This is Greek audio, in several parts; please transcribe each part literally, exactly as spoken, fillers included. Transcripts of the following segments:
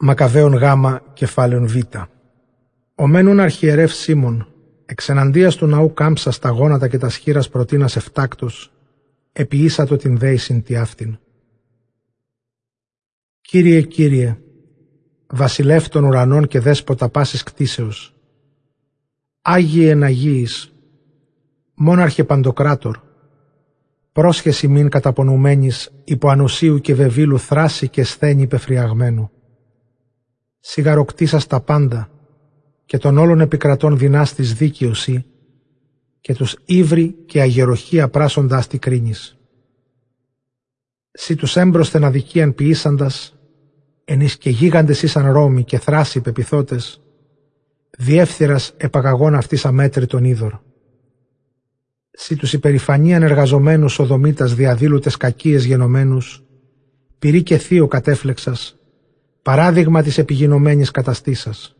Μακαβαίων Γ, κεφάλαιον Β. Ο μένουν αρχιερεύ Σίμων, εξεναντίας του ναού κάμψα στα γόνατα και τα σχήρας προτείνας εφτάκτος, επιήσατο την δέησιν τη αυτήν. Κύριε, Κύριε, βασιλεύ των ουρανών και δέσποτα πάσης κτίσεως, Άγιε εν Αγίης, μόναρχε παντοκράτορ, πρόσχεση μην καταπονουμένης υπό ανοσίου και βεβήλου θράση και σθένη πεφριαγμένου. Σιγαροκτήσας τα πάντα και των όλων επικρατών δυνάστης δίκαιοσι και τους ύβρι και αγεροχία πράσσοντας τη κρίνης. Σι τους έμπροσθεν αδικίαν ποιήσαντας, ενείς και γίγαντες ήσαν Ρώμοι και θράσοι πεπιθώτες, διεύθυρας επαγαγών αυτής αμέτρητον είδωρ. Σι τους υπερηφανίαν εργαζομένους οδομήτας διαδήλωτες κακίες γενομένους, πυρή και θείο κατέφλεξας, παράδειγμα της επιγινωμένης καταστήσας.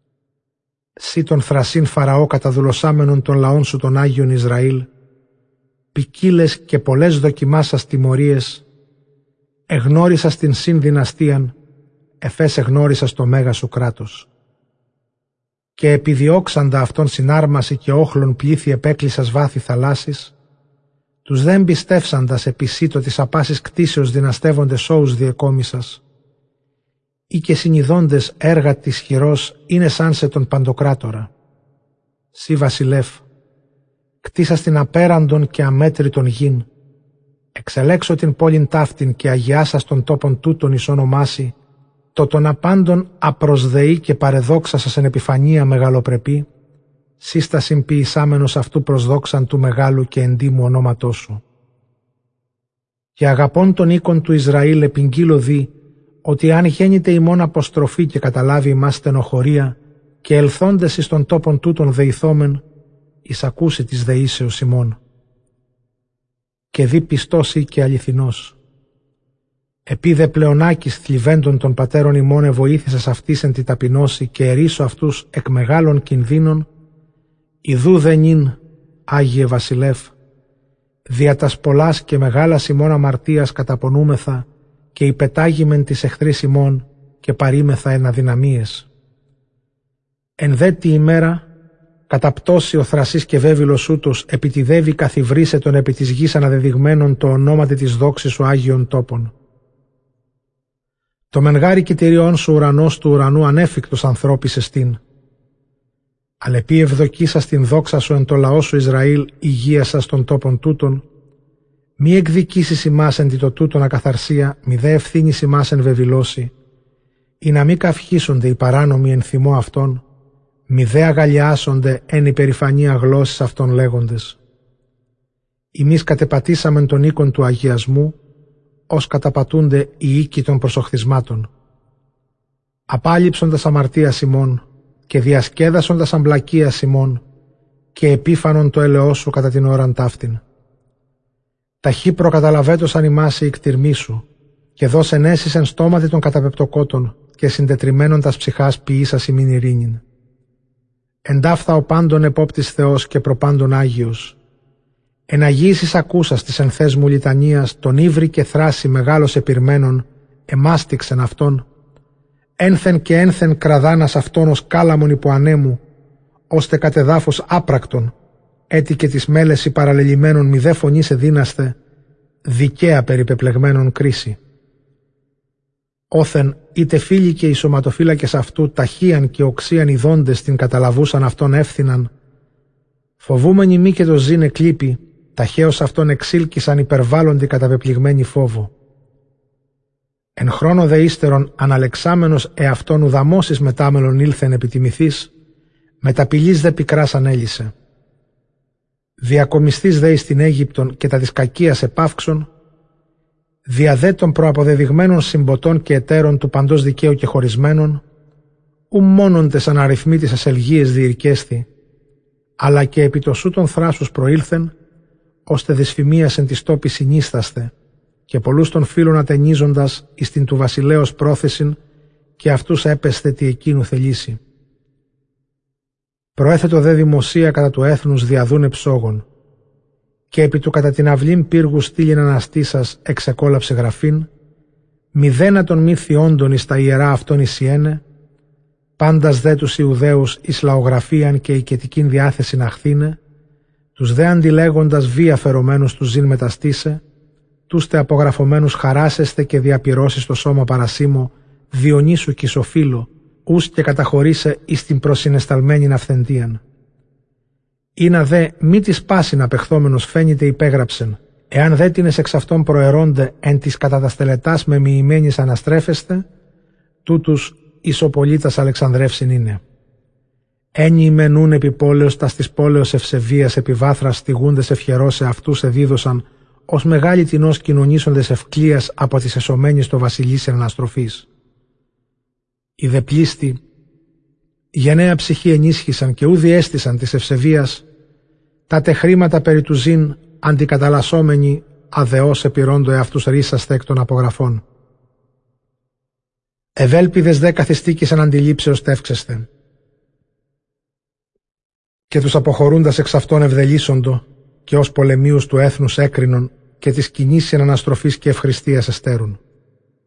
Σι τον θρασίν Φαραώ καταδουλωσάμενον των λαών σου των Άγιων Ισραήλ, ποικίλες και πολλές δοκιμάσας τιμωρίες, εγνώρισας την συν δυναστείαν, εφές εγνώρισας το μέγα σου κράτος. Και επιδιώξαντα αυτόν συνάρμαση και όχλων πλήθη επέκλεισας βάθη θαλάσσης, τους δεν πιστεύσαντας επισήτω της απάσης κτίσεως δυναστεύονται σώους διεκόμισας, ή και συνειδώντες έργα της χειρός είναι σαν σε τον παντοκράτορα. Σι βασιλεύ, κτίσας την απέραντον και αμέτρητον γην, εξελέξω την πόλην ταύτην και αγιάσας των τόπων τούτων εις ονομάσι, το των απάντων απροσδεή και παρεδόξασας εν επιφανία μεγαλοπρεπή, σύστασιν ποιησάμενος αυτού προσδόξαν του μεγάλου και εντύμου ονόματός σου. Και αγαπών των οίκων του Ισραήλ επιγγείλω δι, ότι αν γέννηται ημών αποστροφή και καταλάβει ημάς στενοχωρία και ελθόντες εις των τόπων τούτων δεηθόμεν, εις ακούσει της δεήσεως ημών. Και δι πιστός και αληθινός. Επίδε πλεονάκης θλιβέντων των πατέρων ημών εβοήθησας αυτής εν τη ταπεινώση και ερίσω αυτούς εκ μεγάλων κινδύνων, ιδού δεν ειν, Άγιε Βασιλεύ, δια τας πολλάς και μεγάλας ημών αμαρτίας καταπονούμεθα και υπετάγημεν της εχθρής ημών και παρήμεθα εν αδυναμίες. Εν δε τη ημέρα, καταπτώσει ο θρασής και βέβυλος ούτως επιτιδεύει καθιβρίσε τον επί της γης αναδεδειγμένων το ονόματι της δόξης σου Άγιον τόπων. Το μενγάρι κητηριών σου ουρανός του ουρανού ανέφικτος ανθρώπης εστίν. Αλεπί ευδοκίσας την δόξα σου εν το λαό σου Ισραήλ υγείασας των τόπων τούτων, μη εκδικήσεις ημάς εν τη το τούτον ακαθαρσία, μη δε ευθύνης ημάς εν βεβηλώσει, ή να μη καυχήσονται οι παράνομοι εν θυμό αυτών, μη δε αγαλιάσονται εν υπερηφανία γλώσσης αυτών λέγοντες. Ημείς κατεπατήσαμεν των οίκων του αγιασμού, ως καταπατούνται οι οίκοι των προσοχθισμάτων. Απάλληψοντας αμαρτίας ημών και διασκέδασοντας αμπλακίας ημών και επίφανον το έλεος σου κατά την ώραν ταύτην. Ταχύ προκαταλαβέτωσαν ημάς οι εκτιρμοί σου και δώσεν έσυς εν στόματι των καταπεπτοκότων και συντετριμένων τας ψυχάς ποιήσας ημίν ειρήνην. Εντάφθα ο πάντων επόπτης Θεός και προπάντων Άγιος. Εν αγίησης ακούσας της ενθές μου λιτανίας, τον ύβρι και θράση μεγάλος επιρμένων, εμάστηξεν αυτόν, ένθεν και ένθεν κραδάνας αυτόν ως κάλαμον υπό ανέμου, ώστε κατεδάφος άπρακτον, έτι και τις μέλες οι παραλελημένων μη δε φωνή σε δύναστε, δικαία περιπεπλεγμένων κρίση. Όθεν είτε φίλοι και οι σωματοφύλακες αυτού ταχύαν και οξίαν ειδώντες την καταλαβούσαν αυτόν εύθυναν, φοβούμενοι μη και το ζήνε κλείπει, ταχαίως αυτόν εξήλκησαν υπερβάλλοντι καταπεπληγμένοι φόβο. Εν χρόνο δε ύστερον αναλεξάμενος εαυτόν ουδαμώσεις μετάμελον ήλθεν επιτιμηθής, μεταπηλής δε πικράς ανέλυσε. Διακομιστής δε εις την Αίγυπτον και τα της κακίας επαύξων, δια δε των προαποδεδειγμένων συμποτών και εταίρων του παντός δικαίου και χωρισμένων, ου μόνον τες αναριθμήτης ασελγίες διηρκέσθη, αλλά και επί το σου των θράσους προήλθεν, ώστε δυσφημίας εν της τόπης συνίσταστε, και πολλούς των φίλων ατενίζοντας εις την του βασιλέως πρόθεσιν, και αυτούς έπεσθε τι εκείνου θελήσει. Προέθετο δε δημοσία κατά του έθνους διαδούνε ψόγων, και επί του κατά την αυλήν πύργου στήλην αναστήσας εξεκόλαψε γραφήν, μηδένα των μη θειόντων εις τα ιερά αυτών εισιένε, πάντας δε τους Ιουδαίους εις λαογραφίαν και οικετικήν διάθεσιν αχθήνε, τους δε αντιλέγοντας βία φερομένους τους ζήν μεταστήσε, τους τε απογραφωμένους χαράσεστε και διαπυρώσεις το σώμα παρασίμω, Διονύσου κι Ισοφύλο, ους και καταχωρήσε εις την προσυνεσταλμένην αυθεντίαν. Ήνα δε μη της πάσιν απεχθόμενος φαίνεται υπέγραψεν, εάν δε τίνες εξ αυτών προαιρώνται εν της κατά τα στελετάς με μοιημένης αναστρέφεστε, τούτους Ισοπολίτας Αλεξανδρεύσιν είναι. Ένι ημενούν επί πόλεως τας της πόλεως ευσεβίας επιβάθρας στιγούντες ευχερός σε αυτούς εδίδωσαν, ως μεγάλη τεινός κοινωνήσοντες ευκλίας από τις εσωμένης το βασιλείς εν αναστροφής. Οι δε πλήστη γενναία ψυχή ενίσχυσαν και ούδι έστησαν της ευσεβίας, τα τε χρήματα περί του ζήν αντικαταλασσόμενοι αδεώς επιρρόντο εαυτούς ρίσαστε εκ των απογραφών. Ευέλπιδες δε καθιστήκησαν αντιλήψεως τεύξεστε. Και τους αποχωρούντας εξ αυτών ευδελίσσοντο και ως πολεμίους του έθνους έκρινον και της κοινής αναστροφής και ευχριστίας εστέρουν.